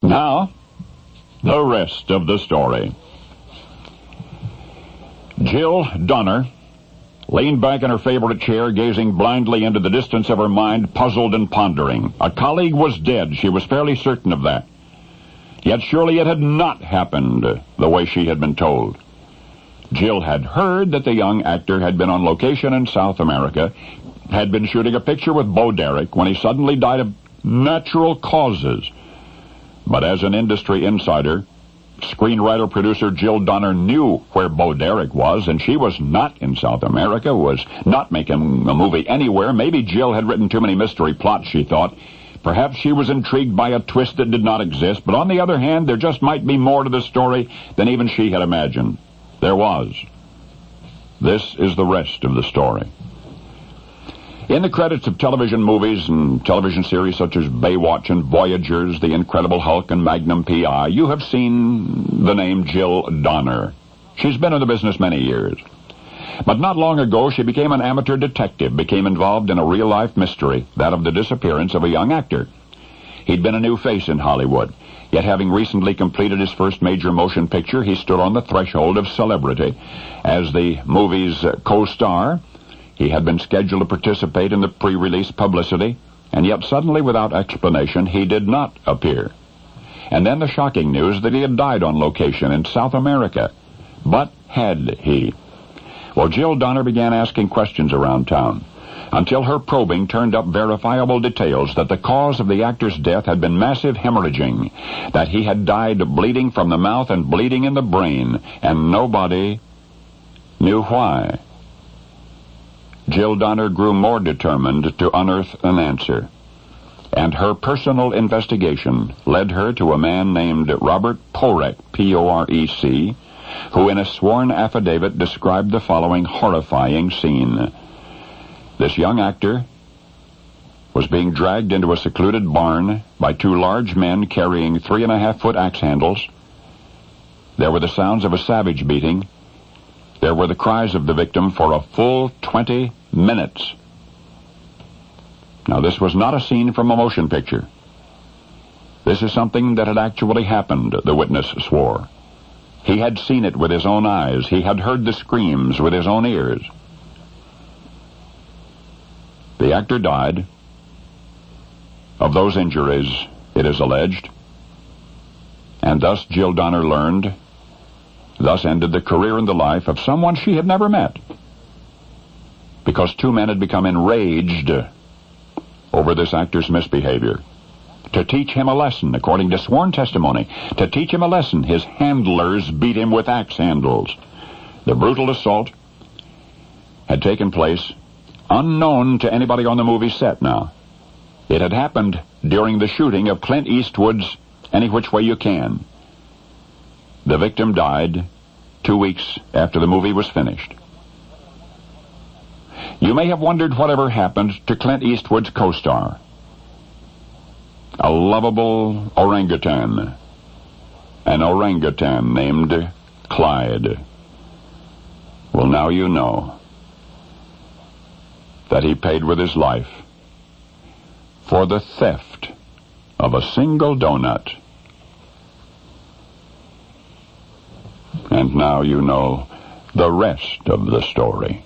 Now, the rest of the story. Jill Donner leaned back in her favorite chair, gazing blindly into the distance of her mind, puzzled and pondering. A colleague was dead. She was fairly certain of that. Yet surely it had not happened the way she had been told. Jill had heard that the young actor had been on location in South America, had been shooting a picture with Bo Derek when he suddenly died of natural causes. But as an industry insider, screenwriter-producer Jill Donner knew where Bo Derek was, and she was not in South America, was not making a movie anywhere. Maybe Jill had written too many mystery plots, she thought. Perhaps she was intrigued by a twist that did not exist, but on the other hand, there just might be more to the story than even she had imagined. There was. This is the rest of the story. In the credits of television movies and television series such as Baywatch and Voyagers, The Incredible Hulk, and Magnum P.I., you have seen the name Jill Donner. She's been in the business many years. But not long ago, she became an amateur detective, became involved in a real-life mystery, that of the disappearance of a young actor. He'd been a new face in Hollywood, yet having recently completed his first major motion picture, he stood on the threshold of celebrity. As the movie's co-star, he had been scheduled to participate in the pre-release publicity, and yet suddenly, without explanation, he did not appear. And then the shocking news that he had died on location in South America. But had he? Well, Jill Donner began asking questions around town, until her probing turned up verifiable details that the cause of the actor's death had been massive hemorrhaging, that he had died bleeding from the mouth and bleeding in the brain, and nobody knew why. Jill Donner grew more determined to unearth an answer, and her personal investigation led her to a man named Robert Porek, P-O-R-E-C, who in a sworn affidavit described the following horrifying scene. This young actor was being dragged into a secluded barn by two large men carrying 3.5-foot axe handles. There were the sounds of a savage beating. There were the cries of the victim for a full 20 minutes. Now, this was not a scene from a motion picture. This is something that had actually happened, the witness swore. He had seen it with his own eyes. He had heard the screams with his own ears. The actor died of those injuries, it is alleged, and thus Jill Donner learned, thus ended the career and the life of someone she had never met, because two men had become enraged over this actor's misbehavior. To teach him a lesson, according to sworn testimony, to teach him a lesson, his handlers beat him with axe handles. The brutal assault had taken place unknown to anybody on the movie set now. It had happened during the shooting of Clint Eastwood's Any Which Way You Can. The victim died 2 weeks after the movie was finished. You may have wondered whatever happened to Clint Eastwood's co-star, a lovable orangutan, an orangutan named Clyde. Well, now you know that he paid with his life for the theft of a single donut. And now you know the rest of the story.